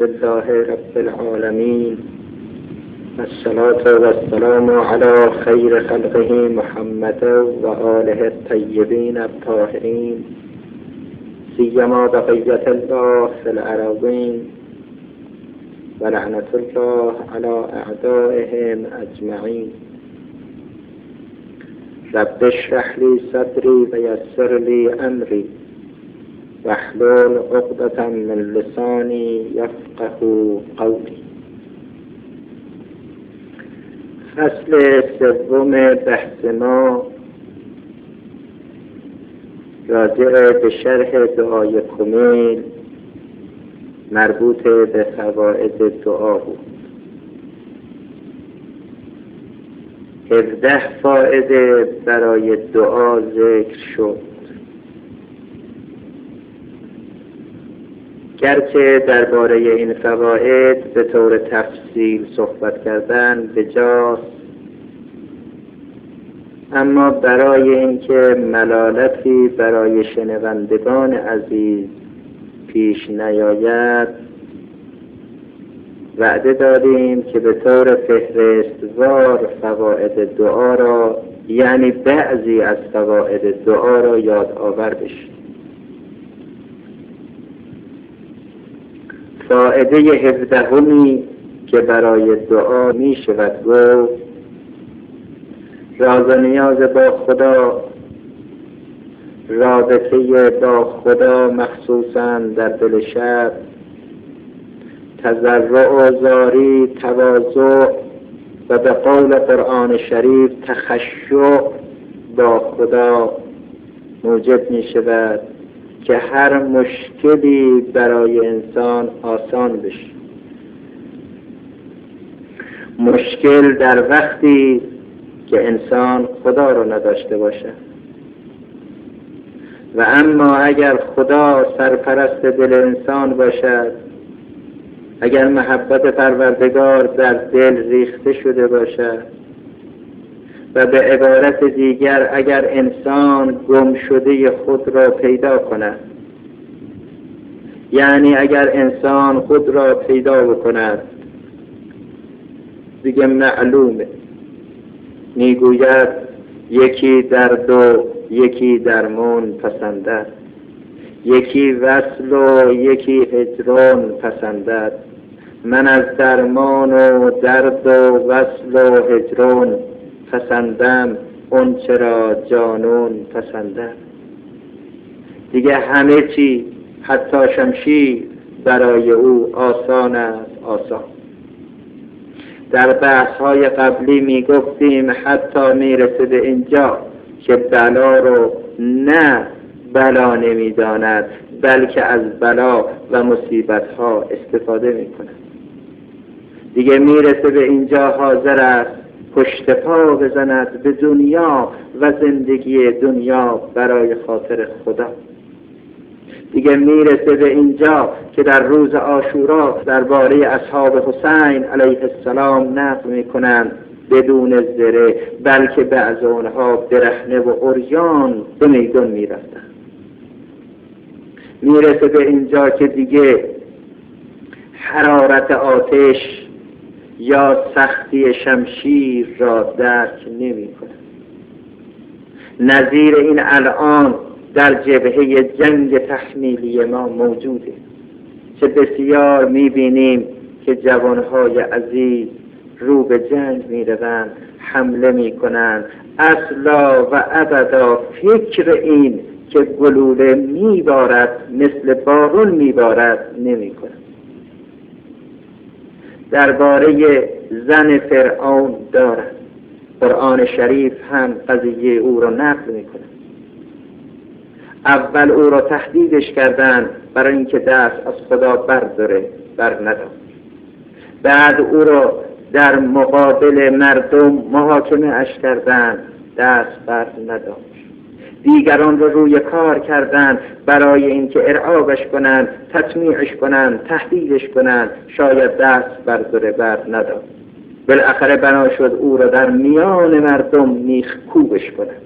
لله رب العالمين، والصلاة والسلام على خير خلقه محمد وآله الطيبين الطاهرين، سيما بقية الله في الأراضين، ولعنة الله على أعدائهم أجمعين. رب اشرح لي صدري ويسر لي أمري واحلل عقدة من لساني يفقه قولي. فصل سوم بحث ما راجع به شرح دعای کمیل مربوط به فواید دعا بود. 17 فایده برای دعا ذکر شد. گرچه درباره این فواید به طور تفصیل صحبت کردن بجاست، اما برای اینکه ملالتی برای شنوندگان عزیز پیش نیاید وعده دادیم که به طور فهرستوار فواید دعا را، یعنی بعضی از فواید دعا را یادآور بشیم. فائده 17 که برای دعا می شود گفت: راز و نیاز با خدا، رابطه با خدا مخصوصاً در دل شب، تضرع و زاری، تواضع و به قول قرآن شریف تخشع با خدا موجب می شود که هر مشکلی برای انسان آسان بشه. مشکل در وقتی که انسان خدا رو نداشته باشه، و اما اگر خدا سرپرست دل انسان باشد، اگر محبت پروردگار در دل ریخته شده باشد، و به عبارت دیگر اگر انسان گم شده خود را پیدا کند، یعنی اگر انسان خود را پیدا بکند، دیگه معلومه. میگوید یکی درد و یکی درمان پسندد، یکی وصل و یکی هجران پسندد. من از درمان و درد و وصل و هجران پسندم، اون چرا جانون پسندد. دیگه همه چی، حتی شمشیر، برای او آسان است، آسان. در بحث‌های قبلی میگفتیم حتی میرسه به اینجا که بلا رو نه بلا نمیداند، بلکه از بلا و مصیبت‌ها استفاده میکنه. دیگه میرسه به اینجا حاضر است پشت پا بزند به دنیا و زندگی دنیا برای خاطر خدا. دیگه میرسه به اینجا که در روز عاشورا درباره اصحاب حسین علیه السلام نقل میکنند بدون زره، بلکه بعض اونها برهنه و عریان به میدان میرفتند. میرسه به اینجا که دیگه حرارت آتش یا سختی شمشیر را درک نمی‌کنه. نظیر این الان در جبهه جنگ تحمیلی ما موجوده، چه بسیار می‌بینیم که جوانهای عزیز رو به جنگ می‌روند، حمله می‌کنند، اصلا و ابدا فکر این که گلوله می‌بارد مثل بارون می‌بارد نمی‌کنند. درباره زن فرعون دارد، قرآن شریف هم قضیه او را نقل میکنه. اول او را تهدیدش کردند برای اینکه دست از خدا برداره، بر نداشت. بعد او را در مقابل مردم محاکمه اش کردند، دست بر نداشت. دیگران را روی کار کردند برای اینکه ارعابش کنند، تطمیعش کنند، تهدیدش کنند، شاید دست برداره، بر نداشت. بالاخره بنا شد او را در میان مردم میخکوبش کنند.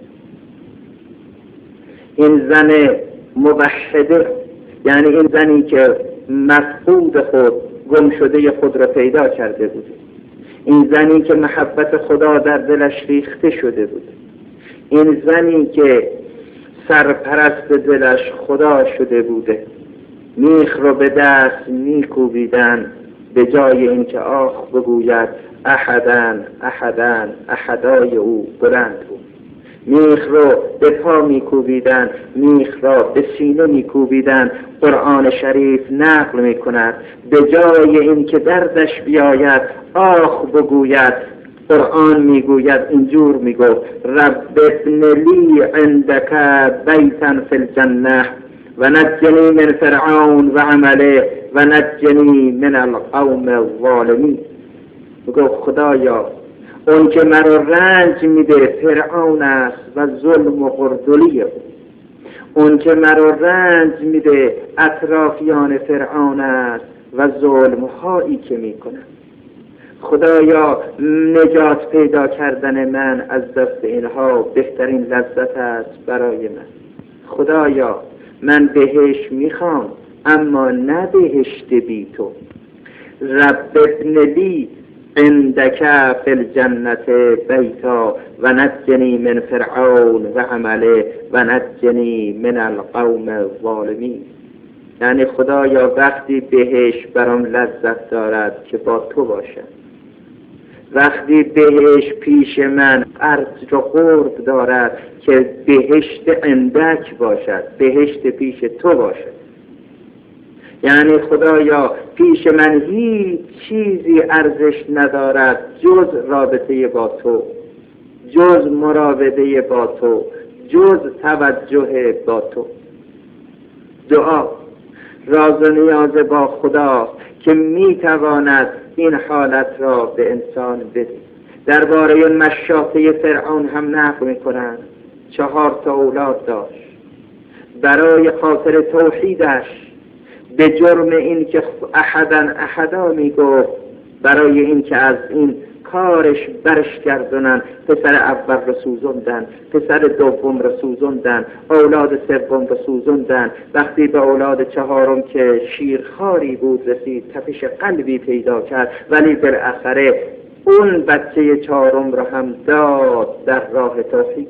این زن موحده، یعنی این زنی که مفقود خود گم شده خود را پیدا کرده بوده. این زنی که محبت خدا در دلش ریخته شده بوده. این زنی که سرپرست دلش خدا شده بوده. میخ رو به دست میکوبیدن به جای اینکه آخ بگوید احدن احدن، احدای او بلند بود. میخ رو به پا میکوبیدن، میخ را به سینه میکوبیدن. قرآن شریف نقل میکند به جای اینکه دردش بیاید آخ بگوید، قرآن میگوید اینجور میگفت رب ابن لی عندک بیتا فی الجنه و نجنی من فرعون و عمله و نجنی من القوم الظالمین. میگفت خدایا اون که مرا رنج میده فرعون است و ظلم و غردلی او. اون که مرا رنج میده اطرافیان فرعون است و ظلم هایی که میکنه. خدایا نجات پیدا کردن من از دست اینها بهترین لذت است برای من. خدایا من بهشت میخوام اما نه بهشت بی تو. رب ابن لی عندک فی الجنت بیتا و نجنی من فرعون و عمله و نجنی من القوم الظالمین. یعنی خدایا وقتی بهشت برام لذت دارد که با تو باشد، وقتی بهشت پیش من ارج و قرب دارد که بهشت عندک باشد، بهشت پیش تو باشد. یعنی خدایا پیش من هیچ چیزی ارزش ندارد جز رابطه با تو، جز مراوده با تو، جز توجه با تو. دعا راز و نیاز با خدا که میتواند این حالت را به انسان بده. درباره مشاطه فرعون هم نقل میکنند 4 اولاد داشت. برای خاطر توحیدش به جرم این که احدن احدا میگفت، برای این که از این کارش برش گردونن، پسر اول رو سوزوندن، پسر دوم رو سوزوندن، اولاد سوم رو سوزوندن. وقتی به اولاد 4م که شیرخواری بود رسید تپش قلبی پیدا کرد، ولی بالاخره اون بچه 4م رو هم داد در راه توحید.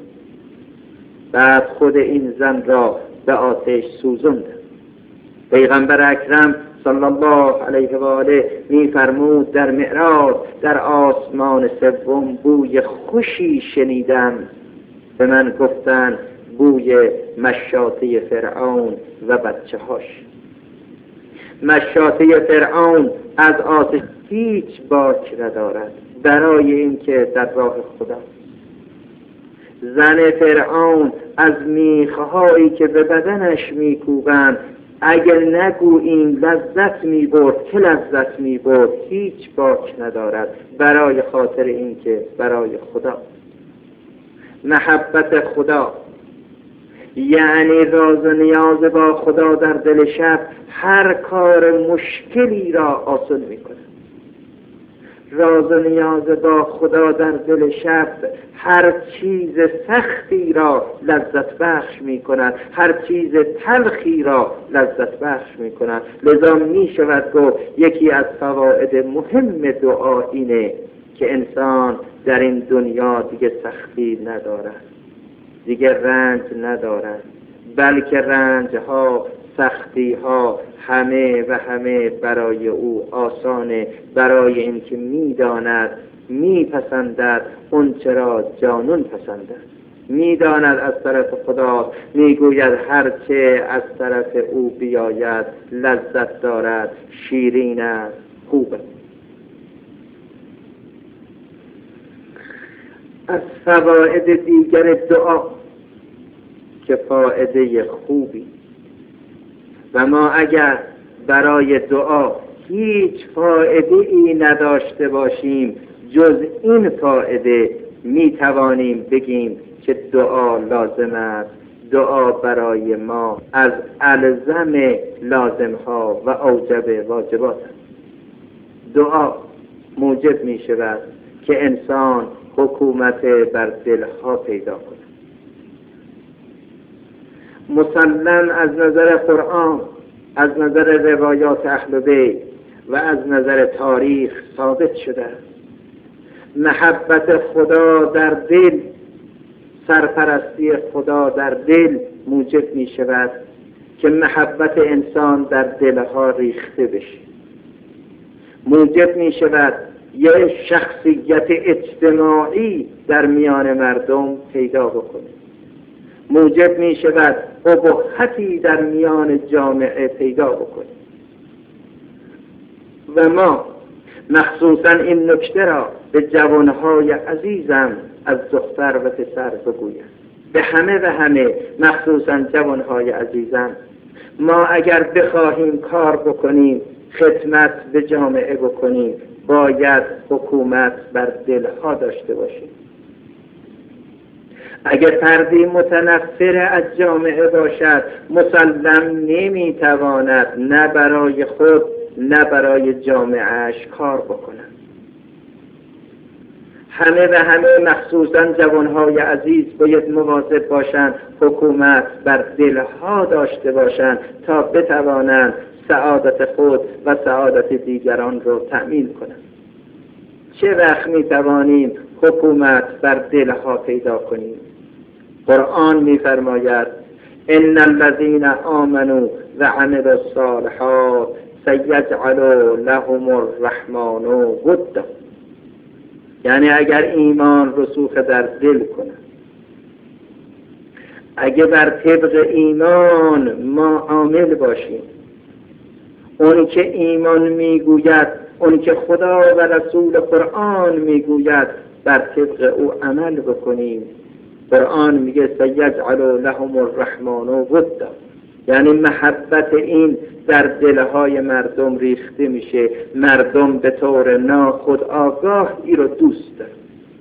بعد خود این زن را به آتش سوزوندن. پیغمبر اکرم صلی الله علیه و آله می‌فرمود در معراج در آسمان 3 بوی خوشی شنیدم. به من گفتن بوی مشاطه فرعون و بچه‌هاش. مشاطه فرعون از آتش هیچ باک ندارد برای اینکه در راه خدا. زن فرعون از میخهایی که به بدنش میکوبند اگر نگوییم لذت میبرد که لذت میبرد، هیچ باک ندارد برای خاطر اینکه برای خدا. محبت خدا یعنی راز و نیاز با خدا در دل شب هر کار مشکلی را آسان میکنه. راز و نیاز با خدا در دل شب هر چیز سختی را لذت بخش می کند، هر چیز تلخی را لذت بخش می کند. لذا می شود گفت یکی از فواید مهم دعا اینه که انسان در این دنیا دیگه سختی ندارد، دیگه رنج ندارد، بلکه رنج ها، سختی ها همه و همه برای او آسانه، برای اینکه میداند میپسندد اون چرا جانون پسندد، میداند از طرف خدا، میگوید هرچه از طرف او بیاید لذت دارد، شیرین است، خوبه. از فواید دیگر دعا که فایده خوبی، و ما اگر برای دعا هیچ فایده ای نداشته باشیم جز این فایده، می توانیم بگیم که دعا لازم است. دعا برای ما از الزم لازم ها و اوجب واجبات است. دعا موجب می شود که انسان حکومت بر دلها پیدا کند. مسلم از نظر قرآن، از نظر روایات اهل بیت و از نظر تاریخ ثابت شده است. محبت خدا در دل، سرپرستی خدا در دل موجب می شود که محبت انسان در دلها ریخته بشه. موجب می شود یک شخصیت اجتماعی در میان مردم پیدا بکنه. موجب می شود ابهتی در میان جامعه پیدا بکنه. و ما مخصوصا این نکته را به جوانهای عزیزم از دختر و پسر بگویم، به همه مخصوصا جوانهای عزیزم، ما اگر بخواهیم کار بکنیم، خدمت به جامعه بکنیم، باید حکومت بر دلها داشته باشیم. اگر فردی متنفر از جامعه باشد، مسلم نمیتواند نه برای خود نه برای جامعهش کار بکنند. همه مخصوصا جوانهای عزیز باید مواظب باشند حکومت بر دلها داشته باشند تا بتوانند سعادت خود و سعادت دیگران را تأمین کنند. چه وقت میتوانیم حکومت بر دلها پیدا کنیم؟ قرآن میفرماید ان الذين آمنوا وعملوا الصالحات سيجعل لهم الرحمن ودا. یعنی اگر ایمان رسوخ در دل کنه، اگه بر طبق ایمان ما عامل باشیم، اونی که ایمان میگوید، اونی که خدا و رسول قرآن میگوید، بر طبق او عمل بکنیم. قرآن میگه سیجعل لهم الرحمن ودا، یعنی محبت این در دلهای مردم ریخته میشه. مردم به طور ناخودآگاه ای رو دوست دارن.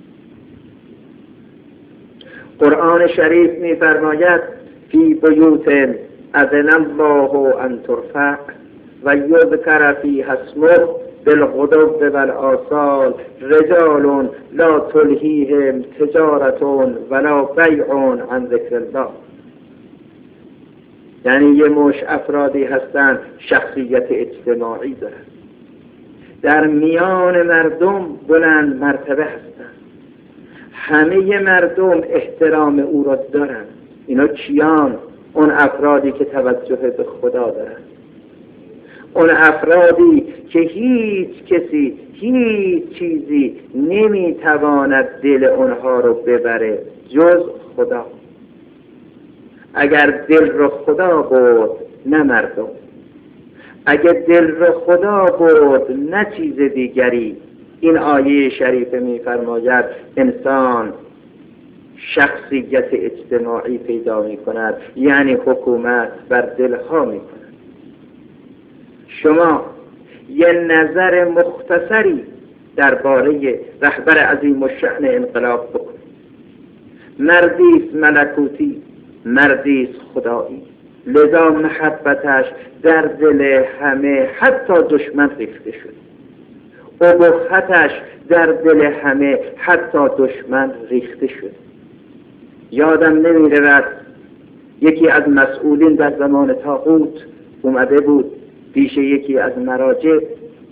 قرآن شریف میفرماید فی بیوت اذن الله ان ترفع و یذکر فیها اسمه بالغدو والآصال رجال لا تلهیهم تجارت ولا بیع عن ذکر الله. یعنی یه مش افرادی هستند شخصیت اجتماعی دارند، در میان مردم بلند مرتبه هستند، همه مردم احترام او را دارند. اینا کیان؟ اون افرادی که توجه به خدا دارند، اون افرادی که هیچ کسی هیچ چیزی نمیتواند دل اونها رو ببره جز خدا. اگر دل رو خدا برد نه مردم، اگر دل رو خدا برد نه چیز دیگری. این آیه شریفه میفرماید انسان شخصیت اجتماعی پیدا می کند، یعنی حکومت بر دلها می کند. شما یه نظر مختصری درباره رهبر عظیم الشأن انقلاب بکنید. مردیست ملکوتی، مردیست خدایی، لذا محبتش در دل همه حتی دشمن ریخته شد. ابهتش در دل همه حتی دشمن ریخته شد. یادم نمی‌رود یکی از مسئولین در زمان طاغوت اومده بود پیش یکی از مراجع.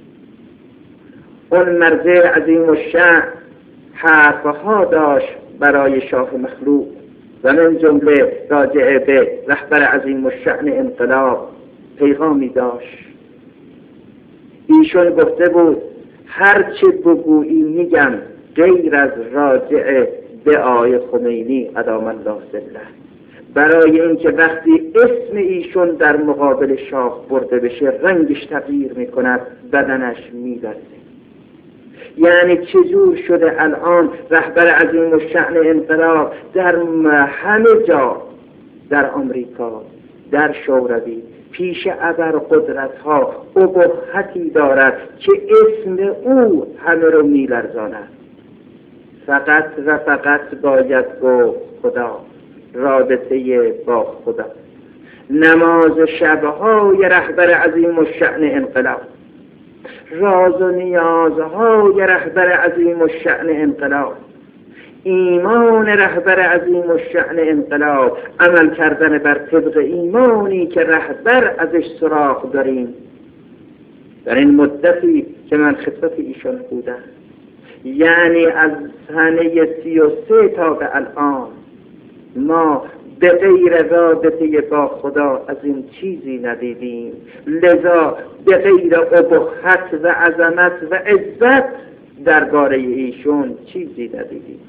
اون مرجع عظیم الشأن حرفها داشت برای شاه مخلوق و من جمله راجع به رهبر عظیم الشأن انقلاب پیغامی داشت. ایشون گفته بود هر چه بگویی میگم غیر از راجع به آقای خمینی ادام الله سره، برای اینکه وقتی اسم ایشون در مقابل شاه برده بشه رنگش تغییر میکند، بدنش میلرزه. یعنی چجور شده الان رهبر عظیم الشأن انقلاب در همه جا، در آمریکا، در شوروی، پیش ابرقدرت ها ابهتی دارد که اسم او همه رو میلرزاند. فقط و فقط باید گفت خدا، رابطه با خدا. نماز شبهای رهبر عظیم الشأن انقلاب، راز و نیازهای رهبر عظیم الشأن انقلاب، ایمان رهبر عظیم الشأن انقلاب، عمل کردن بر طبق ایمانی که رهبر ازش سراغ داریم، در این مدتی که من خدمت ایشان بودم، یعنی از سنه 33 تا به الان، ما به غیر رابطه با خدا از این چیزی ندیدیم. لذا به غیر ابهت و عظمت و عزت درباره ایشون چیزی ندیدیم.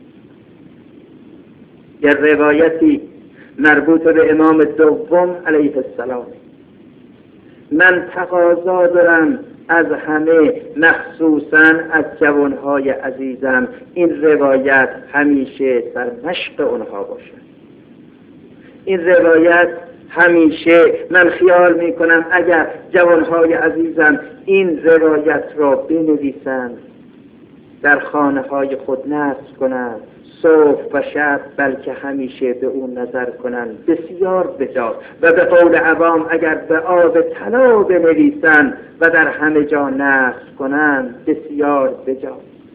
یه روایتی مربوط به امام دوم علیه السلام، من تقاضا دارم از همه، مخصوصاً از جوانهای عزیزم، این روایت همیشه سرمشق اونها باشد. این روایت همیشه، من خیال میکنم اگر جوانهای عزیزم این روایت را بنویسند، در خانه های خود نصب کنند، صبح و شب، بلکه همیشه به اون نظر کنند، بسیار بجا. و به قول عوام اگر به آب طلا بنویسند و در همه جا نصب کنند، بسیار بجا.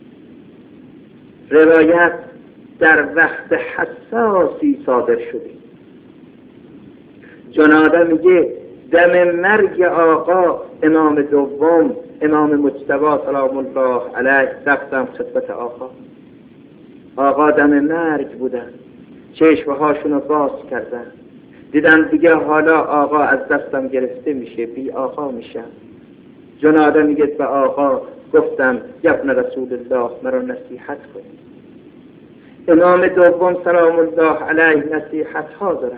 روایت در وقت حساسی صادر شده. جناده میگه دم مرگ آقا امام دوم، امام مجتبی سلام الله علیه، رفتم خدمت آقا دم مرگ بودن، چشمه هاشون رو باز کردن، دیدن دیگه حالا آقا از دستم گرفته میشه، بی آقا میشم. جناده میگه به آقا گفتم ابن رسول الله مرا نصیحت کنید. امام دوم سلام الله علیه نصیحت ها دارن.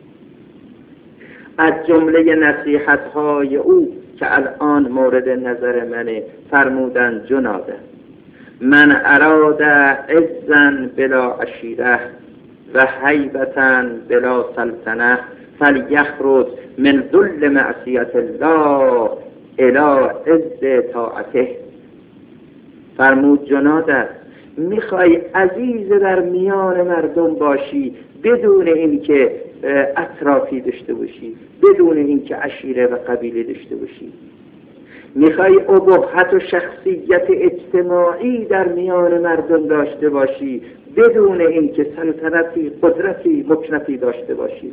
از جمله نصیحت های او که الان مورد نظر منه، فرمودن جناده من اراد عزا بلا عشیره و هیبتا بلا سلطنه فلیخرج من ذل معصیت الله الی عز طاعته. فرمود جناده میخوای عزیز در میان مردم باشی بدون اینکه اطرافی داشته باشی، بدون اینکه عشیره و قبیله داشته باشی، میخوای ابهت و شخصیت اجتماعی در میان مردم داشته باشی بدون اینکه سلطنتی، قدرتی، مکنتی داشته باشی.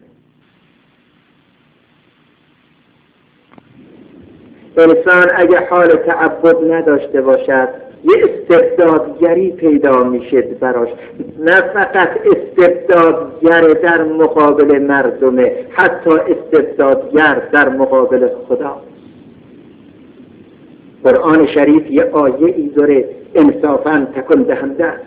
انسان اگه حال تعبد نداشته باشد یه استبدادگری پیدا میشه براش، نه فقط استبدادگر در مقابل مردمه، حتی استبدادگر در مقابل خدا. قرآن شریف یه آیه ای داره انصافاً تکون دهنده است.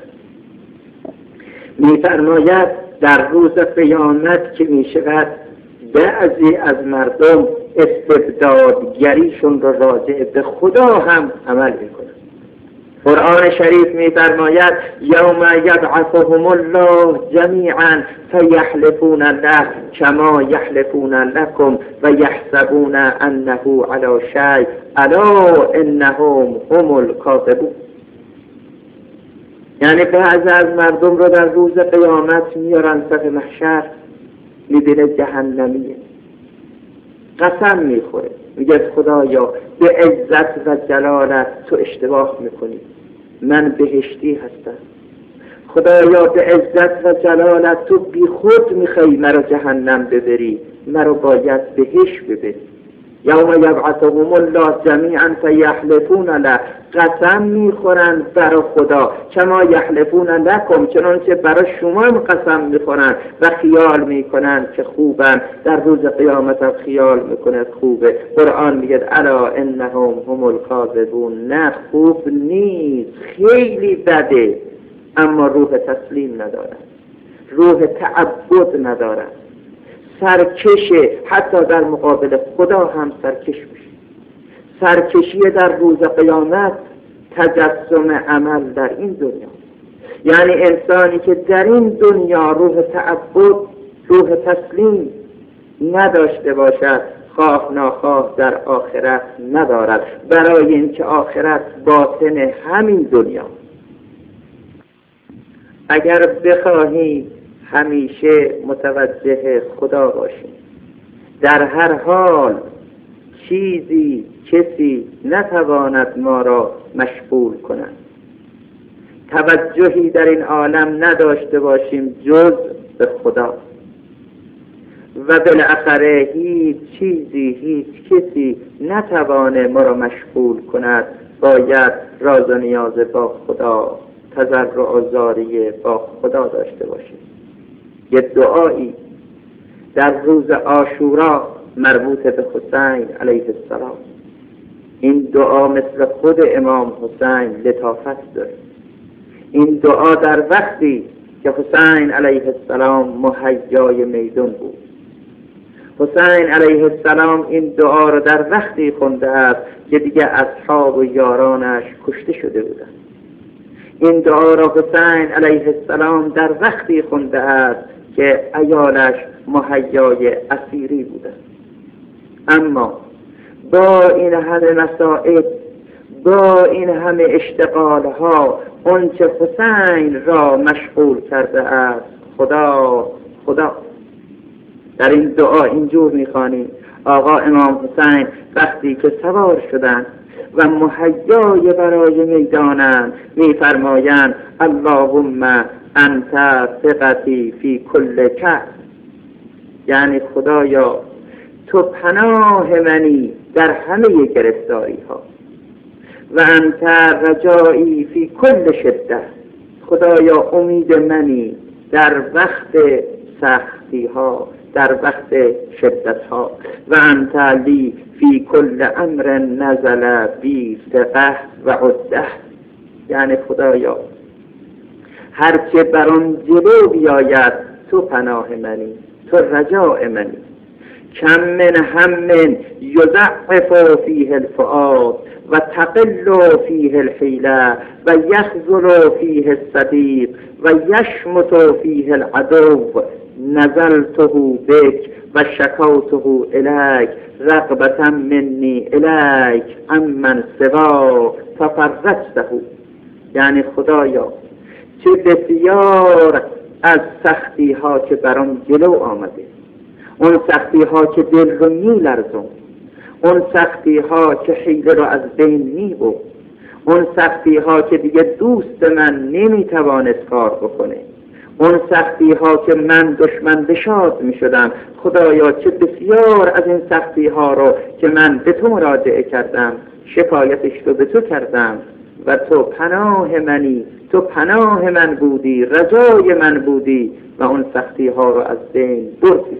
می‌فرماید در روز قیامت که میشود بعضی از مردم استبدادگریشون رو راجع به خدا هم عمل میکنن. قرآن شریف می‌فرماید یوم یبعثهم الله جمیعا فیحلفون له کما یحلفون لکم و یحسبون انه علی شیء الا انهم هم الکاذبون. یعنی بعضی از مردم رو در روز قیامت میارن صف محشر، میبینه جهنمیه، قسم میخوره، میگه خدایا به عزت و جلالت تو اشتباه میکنی، من بهشتی هستم. خدایا به عزت و جلالت تو بی خود میخوای مرا جهنم ببری، مرا باید بهشت ببری. یوم یبعثهم الله جمیعا فیحلفون له، قسم میخورن برای خدا، کما یحلفون لکم، چنانچه برای شما هم قسم میخورن و خیال میکنن که خوبن، در روز قیامت هم خیال میکنن خوبه. قرآن میگه الا انهم هم الکاذبون، نه خوب نیست، خیلی بده، اما روح تسلیم ندارن، روح تعبد ندارن، سرکشه، حتی در مقابل خدا هم سرکش میشه. سرکشی در روز قیامت تجسم عمل در این دنیا، یعنی انسانی که در این دنیا روح تعبد، روح تسلیم نداشته باشد، خواه ناخواه در آخرت ندارد، برای اینکه آخرت باطن همین دنیا. اگر بخواهیم همیشه متوجه خدا باشیم، در هر حال چیزی کسی نتواند ما را مشغول کند، توجهی در این عالم نداشته باشیم جز به خدا. و بالاخره هیچ چیزی، هیچ کسی نتوانه ما را مشغول کند. باید راز و نیاز با خدا، تضرع و زاری با خدا داشته باشیم. یه دعایی در روز عاشورا مربوط به حسین علیه السلام، این دعا مثل خود امام حسین لطافت داره. این دعا در وقتی که حسین علیه السلام مهیای میدان بود. حسین علیه السلام این دعا را در وقتی خونده است که دیگه اصحاب و یارانش کشته شده بودند. این دعا را حسین علیه السلام در وقتی خونده است که عیالش مهیای اسیری بودند. اما با این همه مسائل، با این همه اشتغالها، اون چه حسین را مشغول کرده است خدا. در این دعا اینجور میخوانیم: آقا امام حسین وقتی که سوار شدند و مهیای برای میدانند، میفرمایند اللهم انت ثقتی فی کل کس، یعنی خدایا تو پناه منی در همه گرفتاری ها، و انت رجایی فی کل شدت، خدایا امید منی در وقت سختی ها، در وقت شدت ها، و انت لی فی کل امر نزل بی ثقه و عده، یعنی خدایا هرچه برام جلو بیاید تو پناه منی، تو رجاء منی. کم من هم یضعف فیه الفؤاد و تقل فیه الحیله و یخذل فیه الصدیق و یشمت فیه العدو، نزلته بک و شکوته الیک رغبة منی الیک امن سوا ففرجته. یعنی خدایا چه بسیار از سختی ها که برام جلو آمده، اون سختی ها که دل رو میلرزون، اون سختی ها که حیله رو از بین میبرد، اون سختی ها که دیگه دوست من نمیتوانست کار بکنه، اون سختی ها که من دشمن بشاد میشدم. خدایا چه بسیار از این سختی ها رو که من به تو مراجعه کردم، شکایتش رو به تو کردم و تو پناه منی، تو پناه من بودی، رجای من بودی و اون سختی ها رو از بین بردی.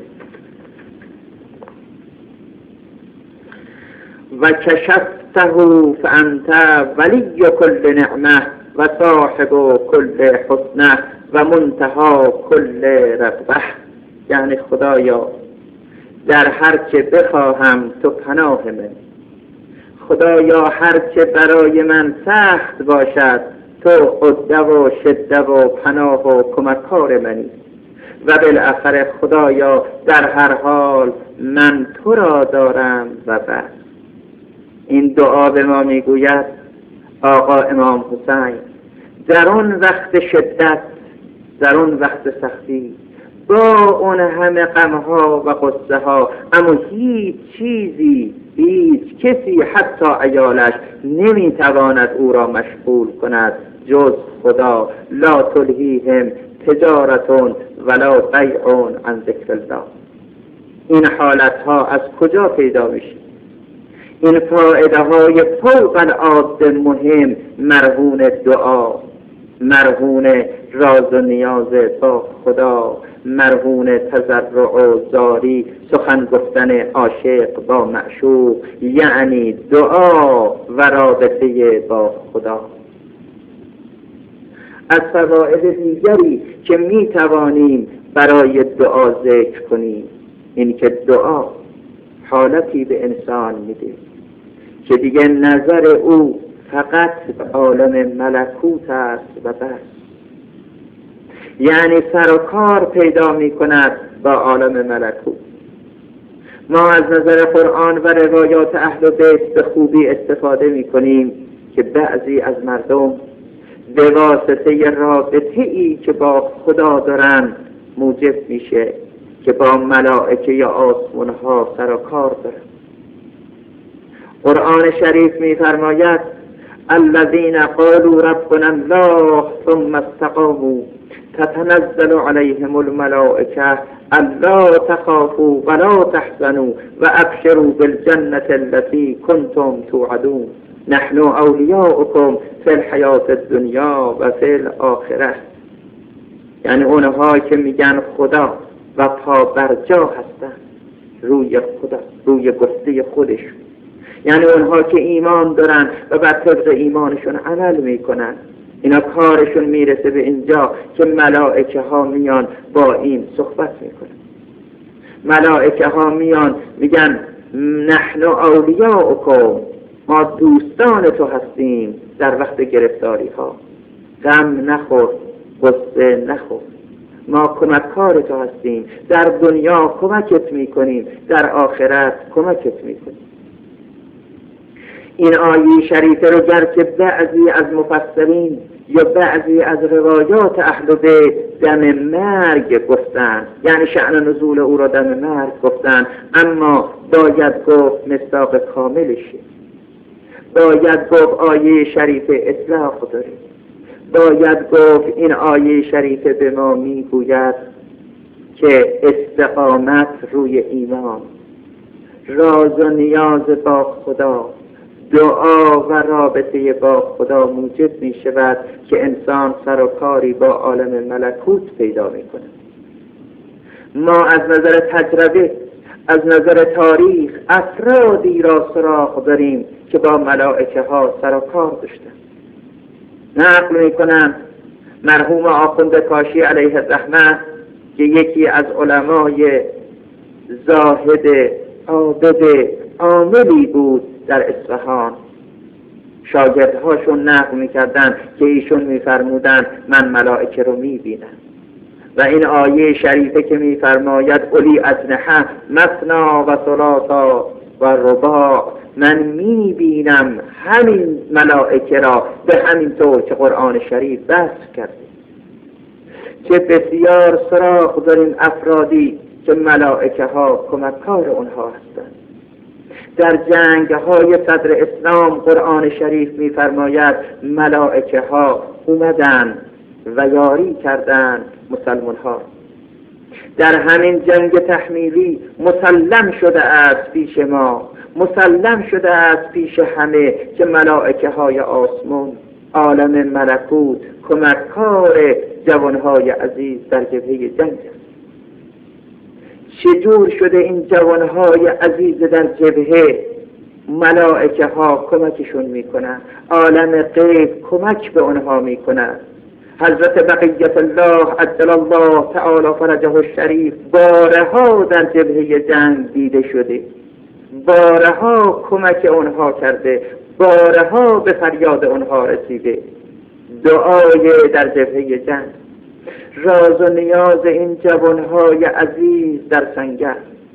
و کشفته فانت ولی کل نعمه و صاحب کل حسنه و منتهى کل رغبه. یعنی خدایا در هر چه بخواهم تو پناه من، خدایا هر چه برای من سخت باشد تو عده و شده و پناه و کمکار منی، و بالاخره خدایا در هر حال من تو را دارم و بس. این دعا به ما میگوید آقا امام حسین در اون وقت شدت، در اون وقت سختی، با اون همه غمها و قصه ها، اما هیچ چیزی، هیچ کسی حتی عیالش نمیتواند او را مشغول کند جز خدا. لا تلهیهم تجارتون ولا بیع عن ذکر الله. این حالت ها از کجا پیدا میشه؟ این فائده های فوق العاده مهم مرهون دعا، مرهون راز و نیاز با خدا، مرهون تضرع و زاری، سخن گفتن عاشق با معشوق، یعنی دعا و رابطه با خدا. از فواید دیگری که می توانیم برای دعا ذکر کنیم این که دعا حالتی به انسان میده که دیگه نظر او فقط به عالم ملکوت است و بس، یعنی سر و کار پیدا می کند با عالم ملکوت. ما از نظر قرآن و روایات اهل بیت به خوبی استفاده می کنیم که بعضی از مردم به واسطه رابطه ای که با خدا دارن موجب میشه که با ملائکه یا آسمان ها سر و کار دارن. قرآن شریف می فرماید الذين قالوا ربنا الله ثم استقاموا تتنزل عليهم الملائكة ألا تخافوا ولا تحزنوا وأبشروا بالجنة التي كنتم توعدون نحن أولياؤكم في الحياة الدنیا و فی الآخرة. یعنی اونها که میگن خدا و پا بر جا هستن روی خدا، روی گفته خودش، یعنی اونها که ایمان دارن و بر طبق ایمانشون عمل میکنن، اینا کارشون میرسه به اینجا که ملائکه ها میان با این صحبت میکنن. ملائکه ها میان میگن نحن اولیاؤکم، ما دوستان تو هستیم در وقت گرفتاری ها، غم نخور، غصه نخور، ما کمککار تو هستیم، در دنیا کمکت میکنیم، در آخرت کمکت میکنیم. این آیه شریفه رو گرچه بعضی از مفسرین یا بعضی از روایات اهل بیت دم مرگ گفتن، یعنی شأن نزول او را دم مرگ گفتن، اما باید گفت مصداق کاملشه، باید گفت آیه شریفه اطلاق داره، باید گفت این آیه شریفه به ما میگوید که استقامت روی ایمان، راز و نیاز با خدا، دعا و رابطه با خدا موجب می شود که انسان سر و کاری با عالم ملکوت پیدا می کند. ما از نظر تجربه، از نظر تاریخ افرادی را سراغ داریم که با ملائکه ها سر و کار داشتند. نقل می کنند مرحوم آخوند کاشی علیه الرحمه که یکی از علمای زاهد عابد عاملی بود در اصفهان، شاگردهاشون نقل میکردن که ایشون میفرمودن من ملائکه رو میبینم و این آیه شریفه که میفرماید اولی اجنحه مثنا و ثلاثا و رباع، من میبینم همین ملائکه را به همین طور که قرآن شریف وصف کرده. که بسیار سراغ داریم افرادی که ملائکه ها کمککار اونها هستند. در جنگ های صدر اسلام قرآن شریف می‌فرماید ملائکه ها اومدن و یاری کردند مسلمان ها. در همین جنگ تحمیلی مسلم شده است پیش ما، مسلم شده است پیش همه که ملائکه های آسمان، عالم ملکوت کمککار جوانهای عزیز در جبهه جنگ است. چجور شده این جوانهای عزیز در جبهه ملائکه ها کمکشون میکنن، عالم غیب کمک به اونها میکنن. حضرت بقیت الله عجل الله تعالی فرجه الشریف بارها در جبهه جنگ دیده شده، بارها کمک اونها کرده، بارها به فریاد اونها رسیده. دعای در جبهه جنگ، راز و نیاز این جوانهای عزیز در سنگر،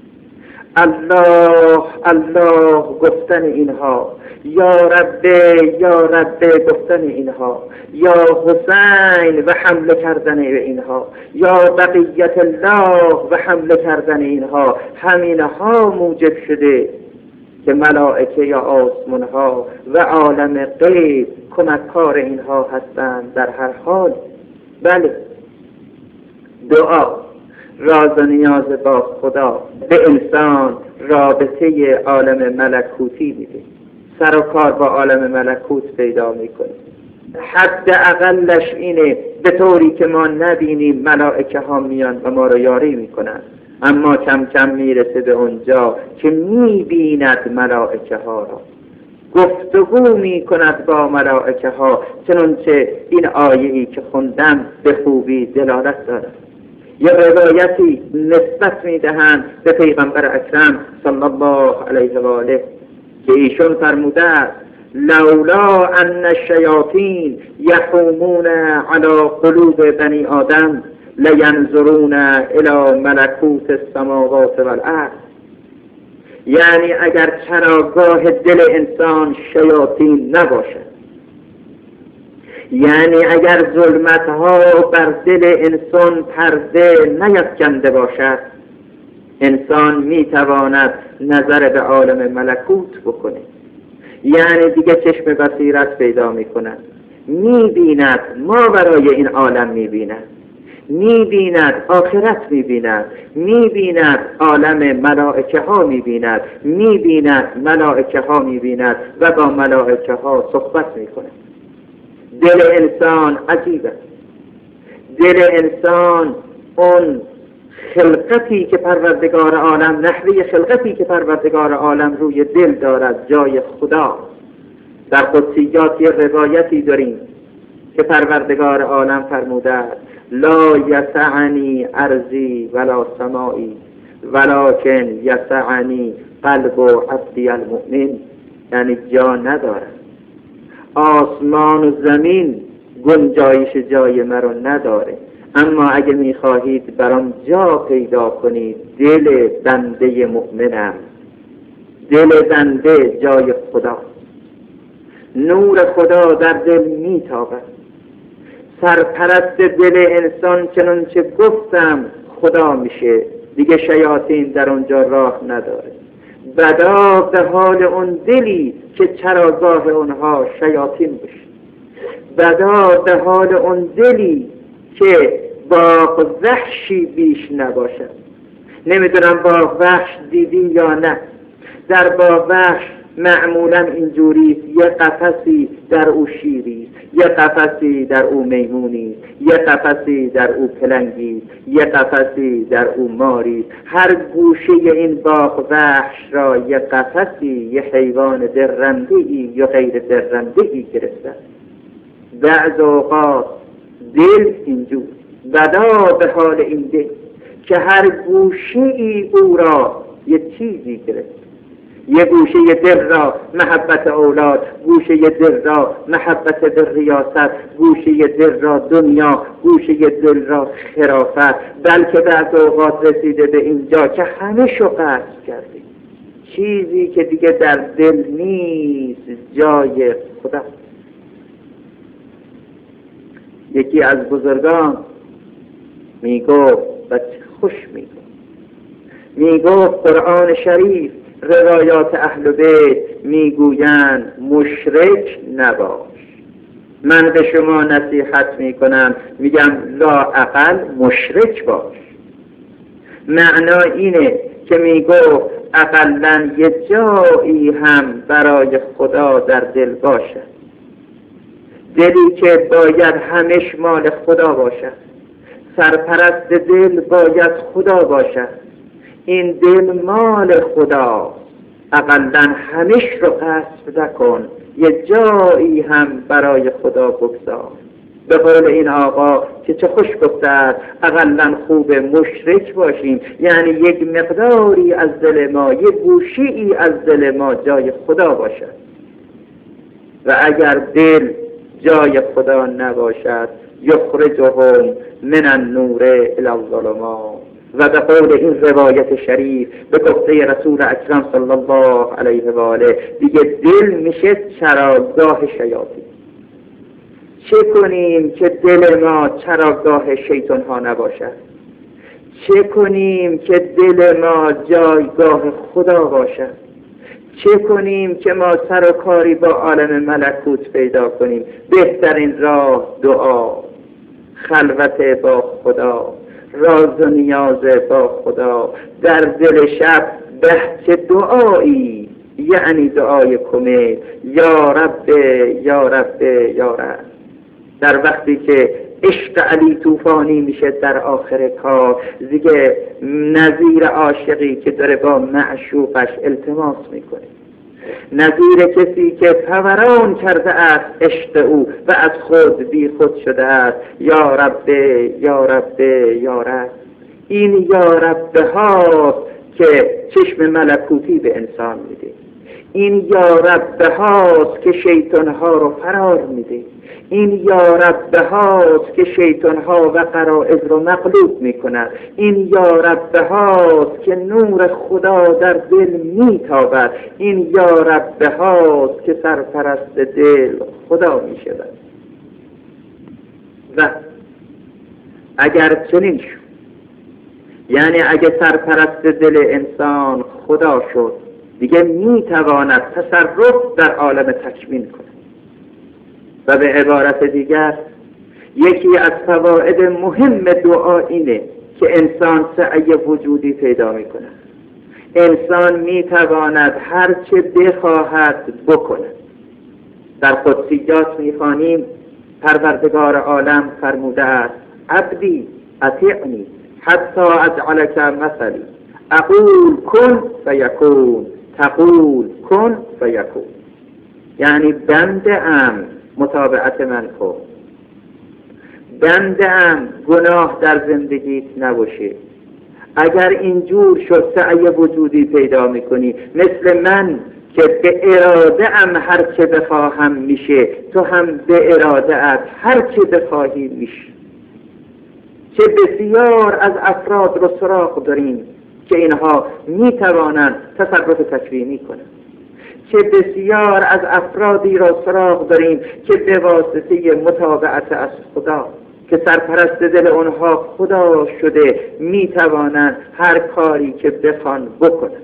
الله الله گفتن اینها، یا رب یا رب گفتن اینها، یا حسین و حمله کردن اینها، یا بقیت الله و حمله کردن اینها، همینها موجب شده که ملائکه یا آسمان ها و عالم غیب کمککار اینها هستند در هر حال. بله، دعا، راز و نیاز با خدا به انسان رابطه عالم ملکوتی میده، سر و کار با عالم ملکوت پیدا میکنه. حد اقلش اینه به طوری که ما نبینیم ملائکه ها میان و ما رو یاری میکنن، اما کم کم میرسه به اونجا که میبیند ملائکه ها را، گفتگو میکند با ملائکه ها، چنانچه این آیه‌ای که خوندم به خوبی دلالت دارد. یه روایتی نسبت میدهند به پیغمبر اکرم صلی الله علیه و آله که ایشون فرموده است لولا ان الشیاطین یحومون علی قلوب بنی آدم لینظرون الی ملکوت السماوات والارض. یعنی اگر چراگاه دل انسان شیاطین نباشد، یعنی اگر ظلمتها بر دل انسان پرده نیفکنده باشد، انسان میتواند نظر به عالم ملکوت بکنه. یعنی دیگه چشم بصیرت پیدا میکند، میبیند ما برای این عالم میبیند، میبیند آخرت میبیند، میبیند عالم ملائکه ها میبیند، میبیند ملائکه ها میبیند و با ملائکه ها صحبت میکند. دل انسان عجیبه. دل انسان اون خلقتی که پروردگار عالم، نحوه خلقتی که پروردگار عالم روی دل دارد جای خدا. در قدسیات یه روایتی داریم که پروردگار عالم فرموده است لا یسعنی ارضی ولا سمائی ولکن یسعنی قلب عبدی المؤمن. یعنی جا ندارد، آسمان و زمین گنجایش جای مرا نداره، اما اگه میخواهید برام جا پیدا کنید، دل بنده مؤمنم، دل بنده جای خدا، نور خدا در دل میتابد. سرپرست دل انسان چنانچه گفتم خدا میشه، دیگه شیاطین در اونجا راه نداره. بدا به حال اون دلی که چراگاه اونها شیاطین بشه، بدا به حال اون دلی که باغ وحشی بیش نباشد. نمیدونم باغ وحش دیدی یا نه. در باغ وحش معمولا اینجوری یه قفسی در او شیری، یه قفسی در او میمونی، یه قفسی در او پلنگی، یه قفسی در او ماری. هر گوشه این باغ وحش را یه قفسی، یه حیوان درنده‌ای یا غیر درنده‌ای گرفته. بعض اوقات دل اینجور، بدا به حال این دل که هر گوشه ای او را یه چیزی گرفت. یه گوشه دل را محبت اولاد، گوشه دل را محبت به ریاست، گوشه دل را دنیا، گوشه دل را خرافت. بلکه بعض اوقات رسیده به اینجا که همه شو قصد کردیم، چیزی که دیگه در دل نیست جای خدا. یکی از بزرگان میگفت و خوش میگفت قرآن شریف، روایات اهل بیت میگویند مشرک نباش. من به شما نصیحت میکنم، میگم لااقل مشرک باش. معنا اینه که میگفت اقلن یه جایی هم برای خدا در دل باشه، دلی که باید همش مال خدا باشد، سرپرست دل باید خدا باشد. این دل مال خدا، اقلن همش رو قصد نکن، یه جایی هم برای خدا بگذار. به قول این آقا که چه خوش گفته است، اقلن خوب مشرک باشیم، یعنی یک مقداری از دل ما، یک گوشه‌ای از دل ما جای خدا باشد. و اگر دل جای خدا نباشد، یخرجهم من النور الی الظلمات. و به قول این روایت شریف، به گفته رسول اکرم صلی الله علیه و آله، دیگه دل میشه چراگاه شیاطین. چه کنیم که دل ما چراگاه شیطان ها نباشد؟ چه کنیم که دل ما جایگاه خدا باشد؟ چه کنیم که ما سر و کاری با عالم ملکوت پیدا کنیم؟ بهترین راه دعا، خلوت با خدا، راز و نیاز با خدا. در دل شب بحث دعایی، یعنی دعای کمک، یا رب یا رب یا رب. در وقتی که عشق علی طوفانی میشه در آخر کار، دیگه نظیر عاشقی که داره با معشوقش التماس میکنه، نظیر کسی که فوران کرده است عشق او و از خود بی خود شده است، یا رب یا رب یا رب. این یا رب هاست که چشم ملکوتی به انسان میده. این یا رب هاست که شیطان ها رو فرار میده. این یا رب هاست که شیطان ها و غرائز رو مغلوب میکند. این یا رب هاست که نور خدا در دل میتابد. این یا رب هاست که سرپرست دل خدا میشود. و اگر چنین شد، یعنی اگر سرپرست دل انسان خدا شد، دیگه میتواند تصرف در عالم تکوین کند. و به عبارت دیگر یکی از فواید مهم دعا اینه که انسان سعی وجودی پیدا میکند. انسان میتواند هر چه بخواهد بکند. در قدسیات میخوانیم پروردگار عالم فرموده است: عبدی اطیعنی حتی اجعلک مثلی، اقول کن فیکون، تقول کن فیکون. یعنی بنده ام متابعت من کن، بنده ام گناه در زندگیت نباشه. اگر اینجور شد سعی وجودی پیدا میکنی، مثل من که به اراده ام هر چه بخواهم میشه، تو هم به اراده ات هر چه بخواهی میشه. چه بسیار از افراد رو سراغ داریم که اینها میتوانند تصرف تکوینی کنند. چه بسیار از افرادی را سراغ داریم که به واسطه متابعت از خدا که سرپرست دل اونها خدا شده میتوانند هر کاری که بخوان بکنند.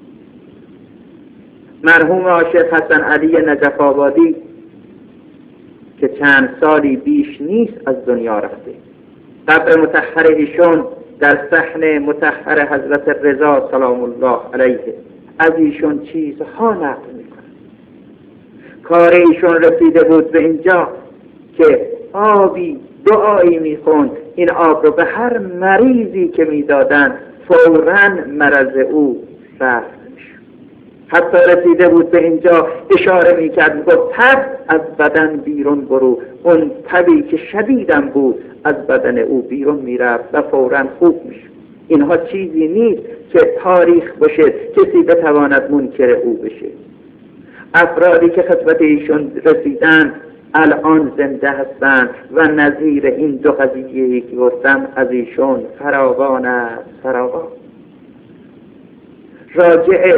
مرحوم عاشق حسن علی نجف آبادی که چند سالی بیش نیست از دنیا رفته، قبر مطهر ایشون در صحن مطهر حضرت رضا سلام الله علیه از ایشون چیزها نقل میکنه. کار ایشون رسیده بود به اینجا که آبی دعایی میخوند، این آب رو به هر مریضی که میدادن فوراً مرض او رفت میشد. حتی رسیده بود به اینجا اشاره میکرد، میگفت تب از بدن بیرون برو. اون تبی که شدیدم بود از بدن او بیرون میرفت و فوراً خوب میشد. اینها چیزی نیست که تاریخ باشه کسی بتواند منکر او بشه. افرادی که خدمت ایشون رسیدن الان زنده هستند و نظیر این دو قضیه‌ای که گفتم از ایشون فراوان است، فراوان. راجع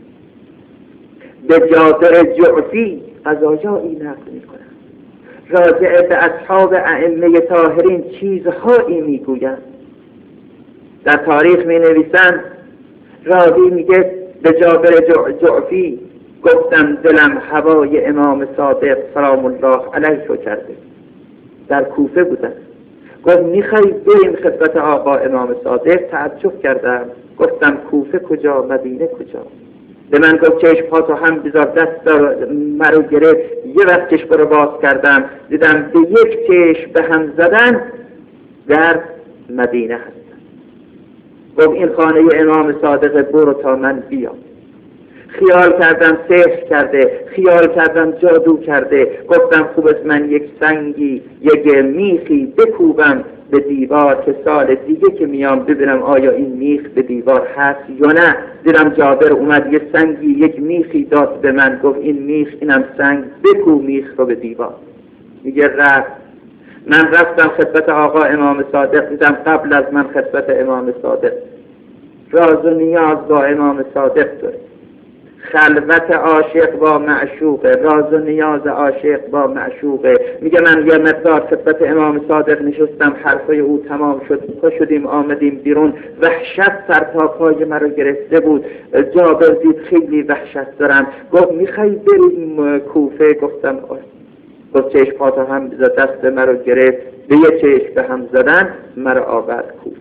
به جابر جعفی قضایایی نقل می‌کنند، راجع به اصحاب ائمه طاهرین چیزهایی میگویند. در تاریخ می‌نویسند، راوی میگه به جابر جعفی گفتم دلم هوای امام صادق سلام الله علیه رو کرده. در کوفه بودن، گفت میخوای بریم خدمت آقا امام صادق؟ تعجب کردم، گفتم کوفه کجا، مدینه کجا؟ به من گفت چشم‌هاتو هم بذار، دست مرو گرفت. یه وقت چشم رو باز کردم دیدم به یک چشم به هم زدن در مدینه هستن. گفت این خانه امام صادق، برو تا من بیام. خیال کردم سحر کرده، خیال کردم جادو کرده. گفتم خوب است من یک سنگی، یک میخی بکوبم به دیوار که سال دیگه که میام ببینم آیا این میخ به دیوار هست یا نه. دیدم جابر اومد یه سنگی، یک میخی داد به من، گفت این میخ، اینم سنگ، بکو میخ رو به دیوار. میگه رفت. من رفتم خدمت آقا امام صادق، دیدم قبل از من خدمت امام صادق. راز و نیاز با امام صادق داره. خلوت عاشق با معشوقه، راز و نیاز عاشق با معشوقه. میگه من یه مقدار خدمت امام صادق نشستم، حرفای او تمام شد، پا شدیم آمدیم بیرون. وحشت سر تا پای مرا گرفته بود. جابر دید خیلی وحشت دارم، گفت میخوای بریم کوفه؟ گفتم آره. گفت چشم‌هاتو هم بذار، دست مرا گرفت، به یه چشم به هم زدن مرا آورد کوفه.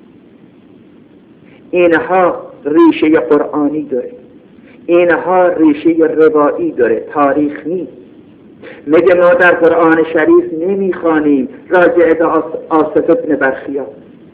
اینها ریشه قرآنی داره، اینها ریشه روایی داره، تاریخ نیست. میگه ما در قرآن شریف نمیخوانیم راجع به آصف ابن برخیا.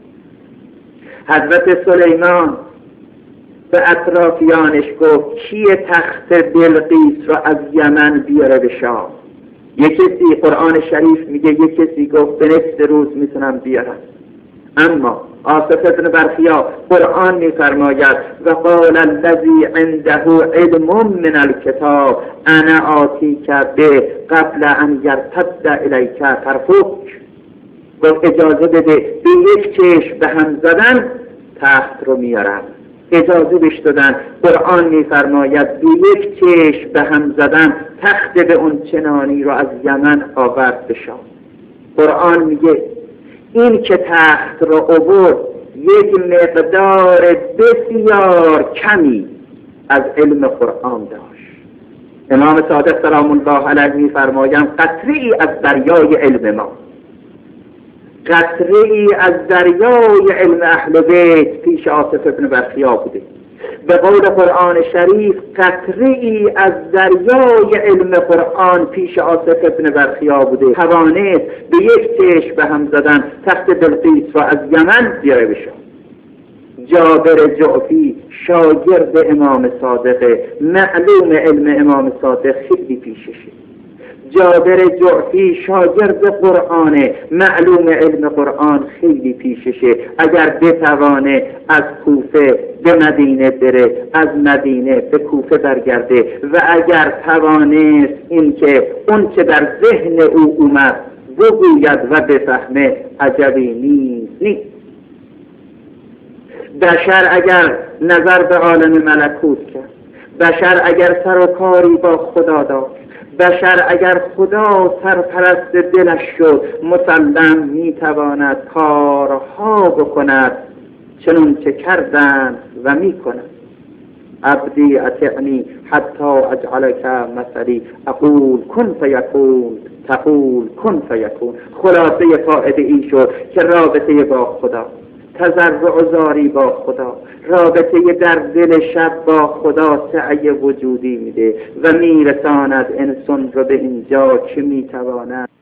حضرت سلیمان به اطرافیانش گفت کیه تخت بلقیس را از یمن بیاره به شام؟ یک کسی، قرآن شریف میگه یک کسی گفت به نصف روز میتونم بیارم. اما آصف ابن برخیا قرآن میفرماید و قال الذی عنده علم من الکتاب انا آتیک به قبل ان یرتد الیک طرفک. گفت اجازه بده، به یک چشم به هم زدن تخت رو میارم. اجازه بهش دادن. قرآن میفرماید به یک چشم به هم زدن تخت به اون چنانی رو از یمن آورد به شام. قرآن میگه این که تخت را عبور یک مقدار بسیار کمی از علم قرآن داشت. امام صادق سلام الله علیه می‌فرمایند قطره‌ای از دریای علم ما، قطره‌ای از دریای علم اهل بیت پیش آصف ابن برخیا بوده. به قول قرآن شریف قطره‌ای از دریای علم قرآن پیش آصف ابن برخیا بوده، توانست به یک چشم به هم زدن تخت بلقیس و از یمن بیاره بشه. جابر جعفی شاگرد امام صادق، معلوم علم امام صادق خیلی پیششه. جابر جعفی شاگرد قرآنه، معلوم علم قرآن خیلی پیششه. اگر بتوانه از کوفه به مدینه بره، از مدینه به کوفه برگرده و اگر توانست این که اون که در ذهن او اومد بگوید و بفهمه، عجبی نیست. بشر اگر نظر به عالم ملکوت کرد، بشر اگر سر و کاری با خدا داشت، بشر اگر خدا سرپرست دلش شد، مسلم میتواند کارها بکند چنون که کردند و میکند. عبدی اطعنی حتی اجعلک مثلی، اقول کن فیکون تقول کن فیکون. خلاصه فائده این شد که رابطه با خدا، تضرع و زاری با خدا، رابطه در دل شب با خدا سعی وجودی میده و میرساند انسان رو به اینجا که میتواند